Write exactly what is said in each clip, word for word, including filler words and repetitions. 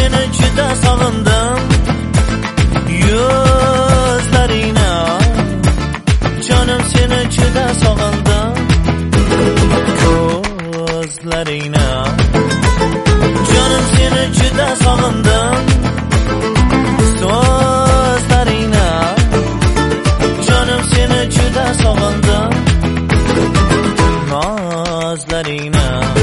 seni juda sog'indim. Yuzlaringni, jonim seni juda sog'indim. Ko'zlaringni, jonim seni juda sog'indim. So'zlaringni, jonim seni juda sog'indim. Nozlaringni.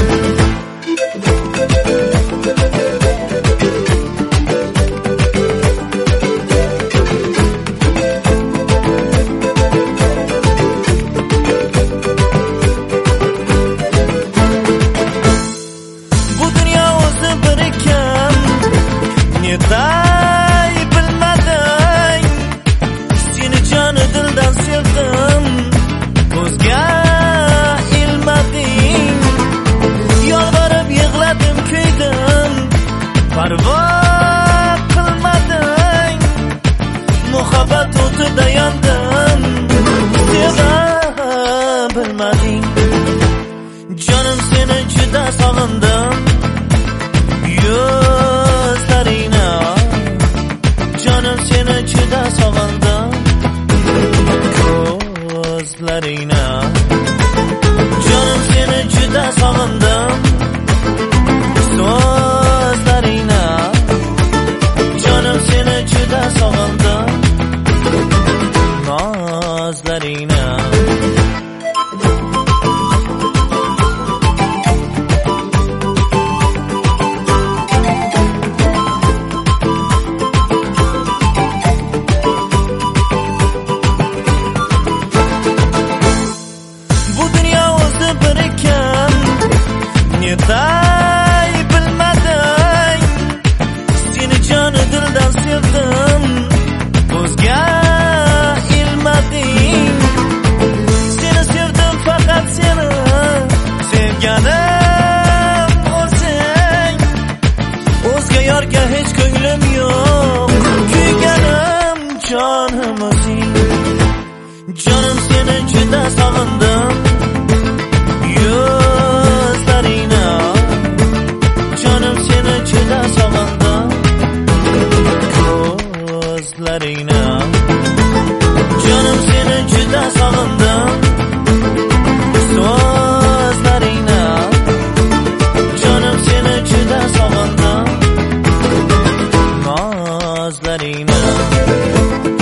Netay bilmadim, seni joni dildan sevdim. Ko'zga ilmading, yolvorib yig'ladim, kuydim. Parvo qilmading, muhabbat o'tida yondim. Seva bilmading, jonim seni juda sog'indim. Yuzlaringni, jonim seni juda sog'indim. Ko'zlaringni, jonim seni juda sog'indim. So'zlaringni, jonim seni juda sog'indim. Nozlaringni. Netay bilmadim, seni joni dildan sevdim. Ko'zga ilmading, seni sevdim, faqat seni sevganim o'zing. O'zga yorga hech ko'nglim yo'q, kuyganim jonim o'zing. Jonim seni juda sog'indim. Ko'zlaringni, jonim seni juda sog'indim. So'zlaringni, jonim seni juda sog'indim. Nozlaringni.